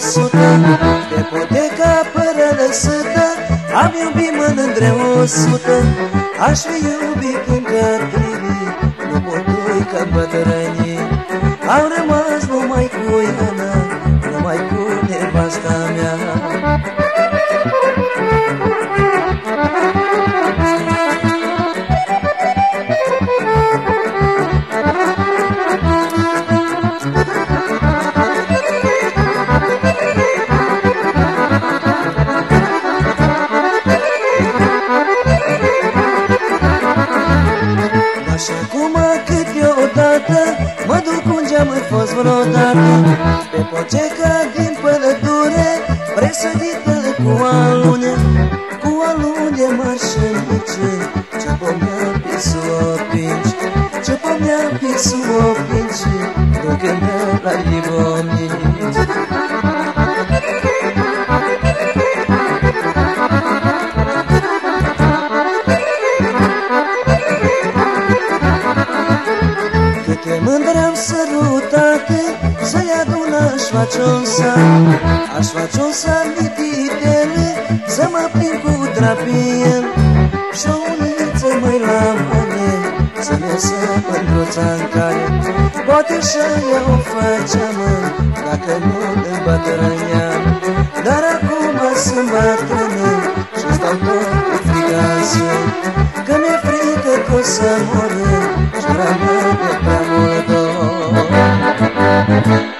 100, pe poteca pără lăsătă, am iubit mănândre 100. Aș fi iubit încă trei, nu putui că bătrânii au rămas numai cu Iana, numai cu nevasta mea. Așa cum câteodată mă duc unde am fost vreodată, pe poceca din pădure, presădită cu alune mari și mici, ce pomea pisul opinci, ce pomea pisul opinci, ducă-mea la libomnici. Câte mândre am sărutate, să-i adun aș face-un sat, aș face un sat mititele, să mă prind cu drapiel, și o uniță măi la mâne, să-mi iasă mândruța-n care, poate și-aia o făceam, dacă nu îmbătrâneam. Dar acum sunt bătrână și stau tot cu frigasă, că mi-e frică că o să moră și rămâne prea mult dor.